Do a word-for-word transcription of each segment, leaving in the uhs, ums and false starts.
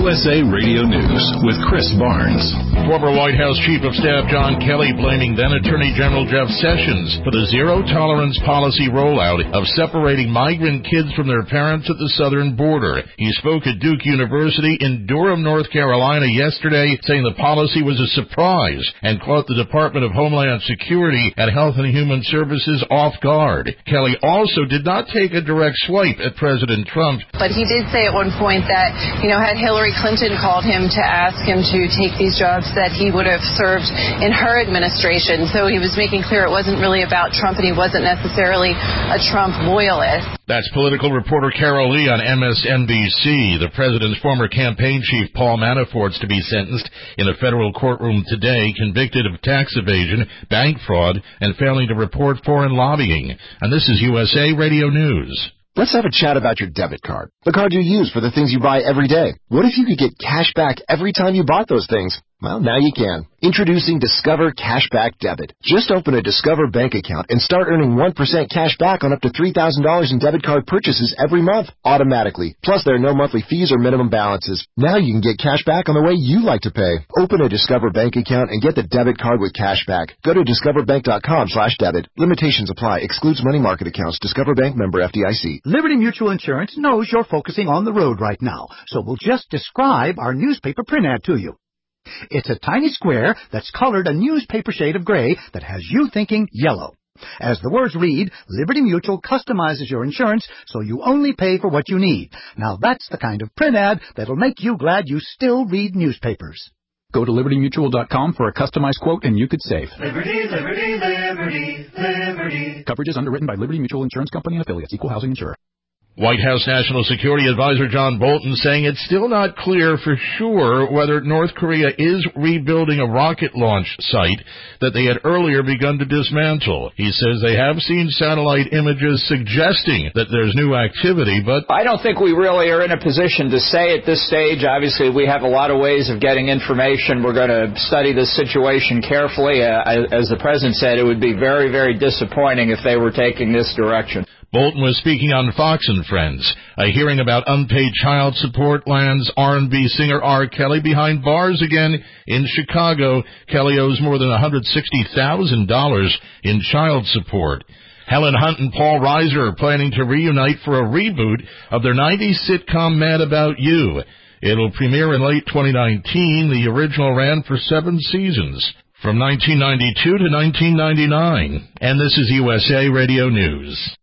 U S A Radio News with Chris Barnes. Former White House Chief of Staff John Kelly blaming then-Attorney General Jeff Sessions for the zero-tolerance policy rollout of separating migrant kids from their parents at the southern border. He spoke at Duke University in Durham, North Carolina yesterday, saying the policy was a surprise and caught the Department of Homeland Security and Health and Human Services off guard. Kelly also did not take a direct swipe at President Trump. But he did say at one point that, you know, had Hillary Clinton called him to ask him to take these jobs, that he would have served in her administration. So he was making clear it wasn't really about Trump and he wasn't necessarily a Trump loyalist. That's political reporter Carol Lee on M S N B C. The president's former campaign chief, Paul Manafort's to be sentenced in a federal courtroom today, convicted of tax evasion, bank fraud, and failing to report foreign lobbying. And this is U S A Radio News. Let's have a chat about your debit card, the card you use for the things you buy every day. What if you could get cash back every time you bought those things? Well, now you can. Introducing Discover Cashback Debit. Just open a Discover bank account and start earning one percent cash back on up to three thousand dollars in debit card purchases every month, automatically. Plus, there are no monthly fees or minimum balances. Now you can get cash back on the way you like to pay. Open a Discover bank account and get the debit card with cash back. Go to discoverbank.com slash debit. Limitations apply. Excludes money market accounts. Discover Bank, member F D I C. Liberty Mutual Insurance knows you're focusing on the road right now, so we'll just describe our newspaper print ad to you. It's a tiny square that's colored a newspaper shade of gray that has you thinking yellow. As the words read, Liberty Mutual customizes your insurance so you only pay for what you need. Now that's the kind of print ad that'll make you glad you still read newspapers. Go to liberty mutual dot com for a customized quote and you could save. Liberty, liberty, liberty, liberty. Coverage is underwritten by Liberty Mutual Insurance Company and affiliates. Equal housing insurer. White House National Security Advisor John Bolton saying it's still not clear for sure whether North Korea is rebuilding a rocket launch site that they had earlier begun to dismantle. He says they have seen satellite images suggesting that there's new activity, but I don't think we really are in a position to say at this stage. Obviously, we have a lot of ways of getting information. We're going to study this situation carefully. Uh, as the President said, it would be very, very disappointing if they were taking this direction. Bolton was speaking on Fox and Friends. A hearing about unpaid child support lands R and B singer R. Kelly behind bars again in Chicago. Kelly owes more than one hundred sixty thousand dollars in child support. Helen Hunt and Paul Reiser are planning to reunite for a reboot of their nineties sitcom Mad About You. It'll premiere in late twenty nineteen. The original ran for seven seasons, from nineteen ninety-two to nineteen ninety-nine. And this is U S A Radio News.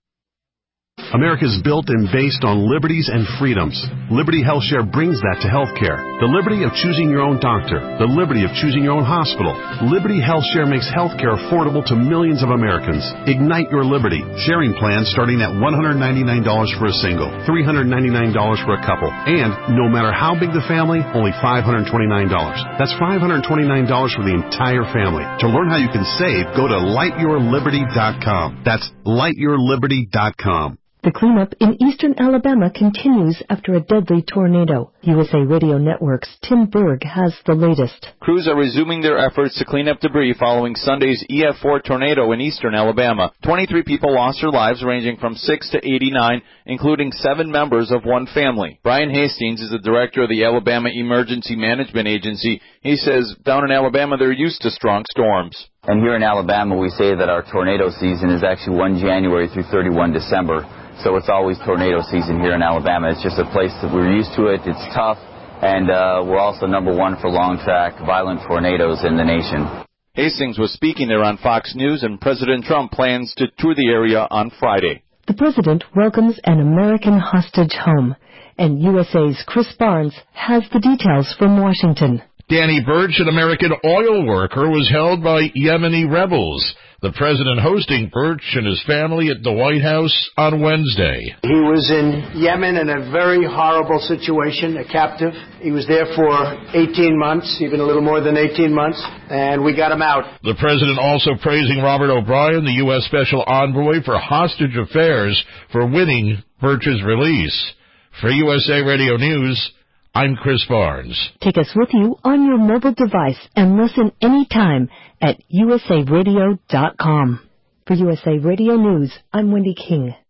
America is built and based on liberties and freedoms. Liberty HealthShare brings that to healthcare. The liberty of choosing your own doctor. The liberty of choosing your own hospital. Liberty HealthShare makes healthcare affordable to millions of Americans. Ignite your liberty. Sharing plans starting at one hundred ninety-nine dollars for a single, three hundred ninety-nine dollars for a couple, and no matter how big the family, only five hundred twenty-nine dollars. That's five hundred twenty-nine dollars for the entire family. To learn how you can save, go to light your liberty dot com. That's light your liberty dot com. The cleanup in eastern Alabama continues after a deadly tornado. U S A Radio Network's Tim Berg has the latest. Crews are resuming their efforts to clean up debris following Sunday's E F four tornado in eastern Alabama. twenty-three people lost their lives, ranging from six to eighty-nine, including seven members of one family. Brian Hastings is the director of the Alabama Emergency Management Agency. He says down in Alabama they're used to strong storms. And here in Alabama we say that our tornado season is actually first of January through thirty-first of December. So it's always tornado season here in Alabama. It's just a place that we're used to it. It's tough. And uh, we're also number one for long-track violent tornadoes in the nation. Hastings was speaking there on Fox News, and President Trump plans to tour the area on Friday. The president welcomes an American hostage home. And U S A's Chris Barnes has the details from Washington. Danny Birch, an American oil worker, was held by Yemeni rebels. The president hosting Birch and his family at the White House on Wednesday. He was in Yemen in a very horrible situation, a captive. He was there for eighteen months, even a little more than eighteen months, and we got him out. The president also praising Robert O'Brien, the U S Special Envoy for Hostage Affairs, for winning Birch's release. For U S A Radio News, I'm Chris Barnes. Take us with you on your mobile device and listen anytime at U S A radio dot com. For U S A Radio News, I'm Wendy King.